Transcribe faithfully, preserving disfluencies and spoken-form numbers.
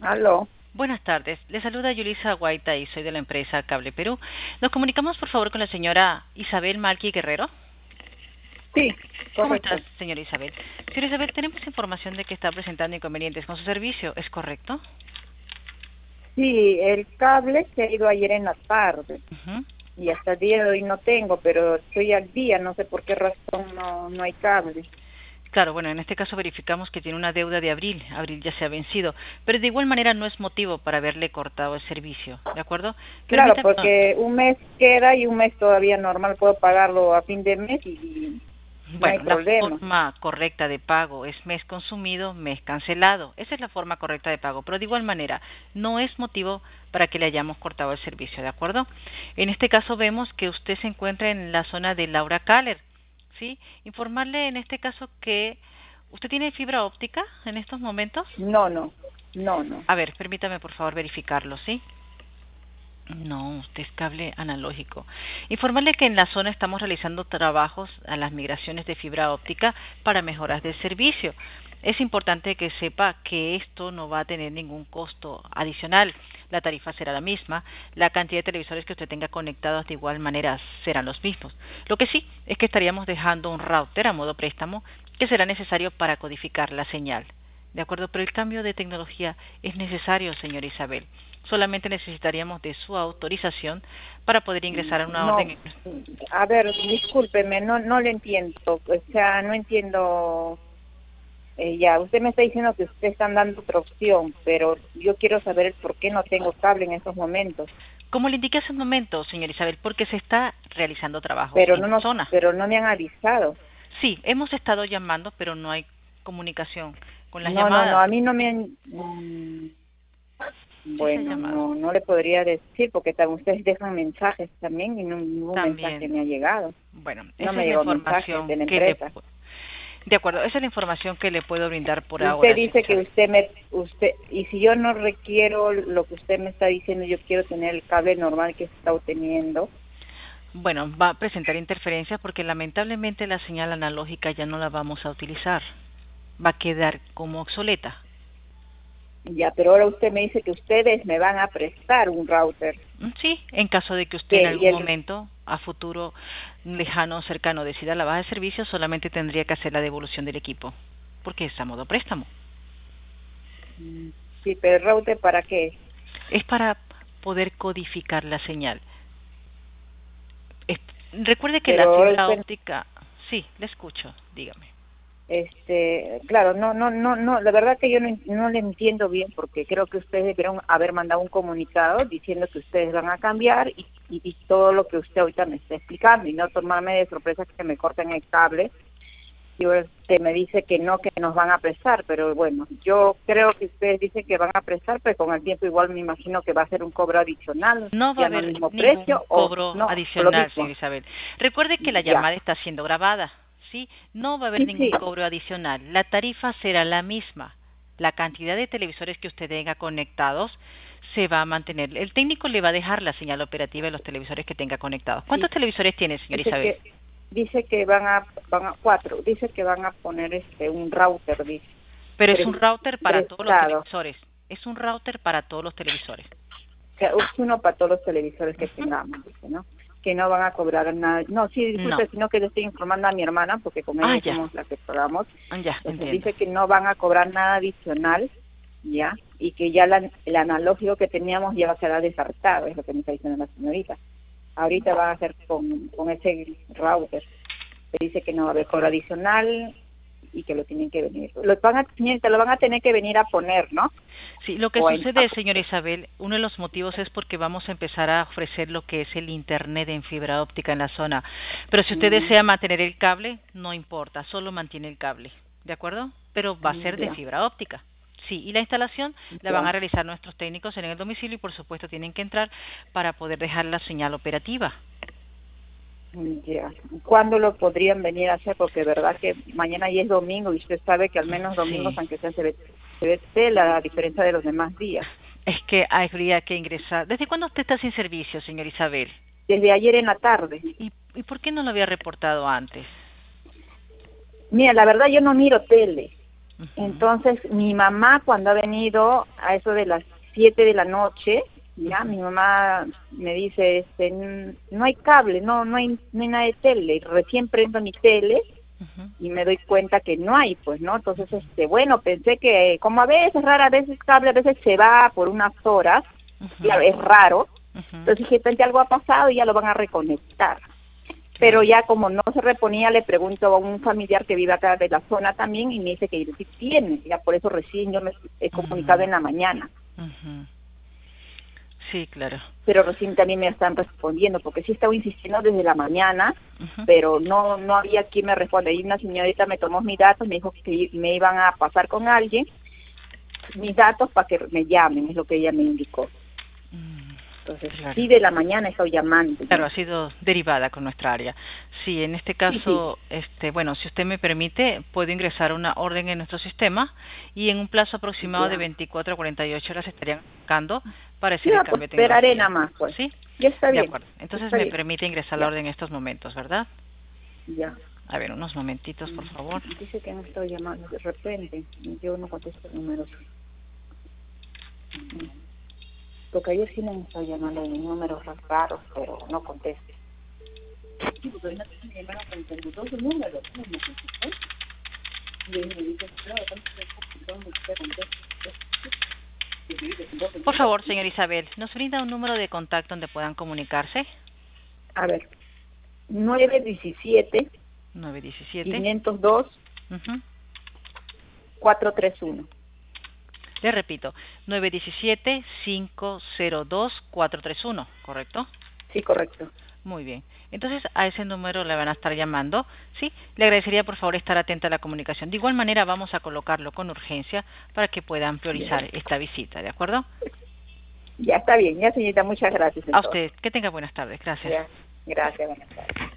Aló. Buenas tardes, le saluda Yulisa Guaita y soy de la empresa Cable Perú. Nos comunicamos por favor con la señora Isabel Malqui Guerrero. Sí, ¿Cómo estás, correcto. señora Isabel? Señora Isabel, tenemos información de que está presentando inconvenientes con su servicio, ¿es correcto? Sí, el cable se ha ido ayer en la tarde Ujú. y hasta el día de hoy no tengo, pero estoy al día, no sé por qué razón no, no hay cable. Claro, bueno, en este caso verificamos que tiene una deuda de abril, abril ya se ha vencido, pero de igual manera no es motivo para haberle cortado el servicio, ¿de acuerdo? Claro, Permítame. porque un mes queda y un mes todavía normal puedo pagarlo a fin de mes y no hay Bueno, la problema. forma correcta de pago es mes consumido, mes cancelado. Esa es la forma correcta de pago, pero de igual manera no es motivo para que le hayamos cortado el servicio, ¿de acuerdo? En este caso vemos que usted se encuentra en la zona de Laura Caller, ¿sí? Informarle en este caso que usted tiene fibra óptica en estos momentos. No, no, no, no. A ver, permítame por favor verificarlo, ¿sí? No, usted es cable analógico. Informarle que en la zona estamos realizando trabajos a las migraciones de fibra óptica para mejoras del servicio. Es importante que sepa que esto no va a tener ningún costo adicional. La tarifa será la misma. La cantidad de televisores que usted tenga conectados de igual manera serán los mismos. Lo que sí es que estaríamos dejando un router a modo préstamo que será necesario para codificar la señal. De acuerdo, pero el cambio de tecnología es necesario, señora Isabel. Solamente necesitaríamos de su autorización para poder ingresar a una No, orden. a ver, discúlpeme, no, no le entiendo, o sea, no entiendo. Eh, ya, usted me está diciendo que usted están dando otra opción, pero yo quiero saber el por qué no tengo cable en estos momentos. Como le indiqué hace un momento, señora Isabel, porque se está realizando trabajos Pero en no la nos, zona. pero no me han avisado. Sí, hemos estado llamando, pero no hay comunicación con las No, no, no, llamadas. a mí no me han. mm, Sí se ha bueno, llamado. no, no le podría decir porque también ustedes dejan mensajes también y no- ningún mensaje También, me ha llegado. bueno, No esa me es la llegó mensaje de información la que le... empresa. De acuerdo, esa es la información que le puedo brindar por Usted ahora, señora dice que Isabel. usted me, usted, y si yo no requiero lo que usted me está diciendo, yo quiero tener el cable normal que está obteniendo. Bueno, va a presentar interferencias porque lamentablemente la señal analógica ya no la vamos a utilizar. Va a quedar como obsoleta. Ya, pero ahora usted me dice que ustedes me van a prestar un router. Mm, Sí, en caso de que usted en Que y algún el momento, a futuro lejano o cercano, decida la baja de servicio, solamente tendría que hacer la devolución del equipo, porque es a modo préstamo. mm, sí, pero el router para qué? Es para poder codificar la señal. Es- recuerde que la Pero ahora fibra usted, óptica, sí, le escucho, dígame. este, claro, no, no, no, no, la verdad que yo no, no le entiendo bien porque creo que ustedes debieron haber mandado un comunicado diciendo que ustedes van a cambiar y, y, y todo lo que usted ahorita me está explicando y no tomarme de sorpresa que me corten el cable. Y usted me dice que no, que nos van a prestar, pero bueno, yo creo que ustedes dicen que van a prestar, pero con el tiempo igual me imagino que va a ser un cobro adicional, No va a ya no al haber mismo ningún precio o cobro no, o lo adicional, señora mismo. Isabel. Recuerde que la Ya, llamada está siendo grabada, ¿sí? No va a haber sí, ningún sí, cobro adicional. La tarifa será la misma. La cantidad de televisores que usted tenga conectados se va a mantener. El técnico le va a dejar la señal operativa de los televisores que tenga conectados. ¿Cuántos sí, televisores tiene, señora dice Isabel? que, dice que van a, van a, cuatro, dice que van a poner este, un router, dice, Pero es un pres- router para todos los prestado, televisores. Es un router para todos los televisores. que es uno para todos los televisores que Ujú. tengamos, dice, ¿no? Que no van a cobrar nada, no, sí, No. disculpe, sino que le estoy informando a mi hermana, porque con Ah, ella ya. somos las que pagamos. Ya, Entonces entiendo. dice que no van a cobrar nada adicional, ¿ya? Y que ya la, el analógico que teníamos ya va a quedar descartado, es lo que me está diciendo la señorita. Ahorita van a hacer con, con ese router. Se dice que no va a haber cobro adicional y que lo tienen que venir. Lo van a, señorita, lo van a tener que venir a poner, ¿no? Sí, lo que O en, a- sucede, señora Isabel, uno de los motivos es porque vamos a empezar a ofrecer lo que es el Internet en fibra óptica en la zona. Pero si usted mm, desea mantener el cable, no importa, solo mantiene el cable, ¿de acuerdo? Pero va a mm, ser de ya, fibra óptica. Sí, y la instalación la van ya. a realizar nuestros técnicos en el domicilio y por supuesto tienen que entrar para poder dejar la señal operativa. Mm, ya. ¿Cuándo lo podrían venir a hacer? Porque verdad que mañana ya es domingo y usted sabe que al menos domingos, Sí, aunque sea, se ve, se ve tela, a diferencia de los demás días. es que habría que ingresar. ¿Desde cuándo usted está sin servicio, señora Isabel? Desde ayer en la tarde. ¿Y, y por qué no lo había reportado antes? Mira, la verdad yo no miro tele. Ujú. Entonces, mi mamá cuando ha venido a eso de las siete de la noche, ya, mi mamá me dice, este, "N- no hay cable, no, no hay, no hay nada de tele". Y recién prendo mi tele Ujú. y me doy cuenta que no hay, pues, ¿no? Entonces, este, bueno, pensé que como a veces, rara, a veces cable, a veces se va por unas horas, Ujú. claro, es raro. Ujú. Entonces dije, de repente algo ha pasado y ya lo van a reconectar. Pero Claro. ya como no se reponía, le pregunto a un familiar que vive acá de la zona también y me dice que sí tiene. Ya por eso recién yo me he comunicado Ujú. en la mañana. Ujú. Sí, claro. Pero recién también me están respondiendo, porque sí estaba insistiendo desde la mañana, Ujú. pero no no había quien me responda. Y una señorita me tomó mis datos, me dijo que me iban a pasar con alguien mis datos para que me llamen, es lo que ella me indicó. Mm, Entonces, Claro. sí, de la mañana estoy llamando Claro, yo. ha sido derivada con nuestra área. Sí, en este Sí, sí, caso, este, bueno, si usted me permite, puedo ingresar una orden en nuestro sistema y en un plazo aproximado de ya. veinticuatro a cuarenta y ocho horas estarían buscando para hacer el Ya, pues cambio de esperaré tecnología. nada más, pues. ¿Sí? Ya está De bien, acuerdo. Entonces está me bien, permite ingresar la ya, orden en estos momentos, ¿verdad? ya. A ver, unos momentitos, por favor. Mm, Dice que me estoy llamando de repente, y yo no contesto el número. Mm. Porque ayer sí me estaba llamando de números raros, pero no contesto. Sí, porque hoy me llamaron con treinta y dos números, ¿no? Me contestó. Y ahí me dice, claro, ¿dónde usted contesta? Y me dice, "Entonces, Por favor, señor Isabel, ¿nos brinda un número de contacto donde puedan comunicarse? a ver, nueve diecisiete, nueve diecisiete. quinientos dos, Ujú. cuatro tres uno. Le repito, nueve uno siete, cinco cero dos, cuatro tres uno, ¿correcto? Sí, correcto. Muy bien. Entonces a ese número le van a estar llamando, ¿sí? Le agradecería por favor estar atenta a la comunicación. De igual manera vamos a colocarlo con urgencia para que puedan Ya, priorizar esta visita, ¿de acuerdo? ya está bien, ya señorita, muchas gracias A entonces. usted, que tenga buenas tardes. Gracias. Ya, gracias, buenas tardes.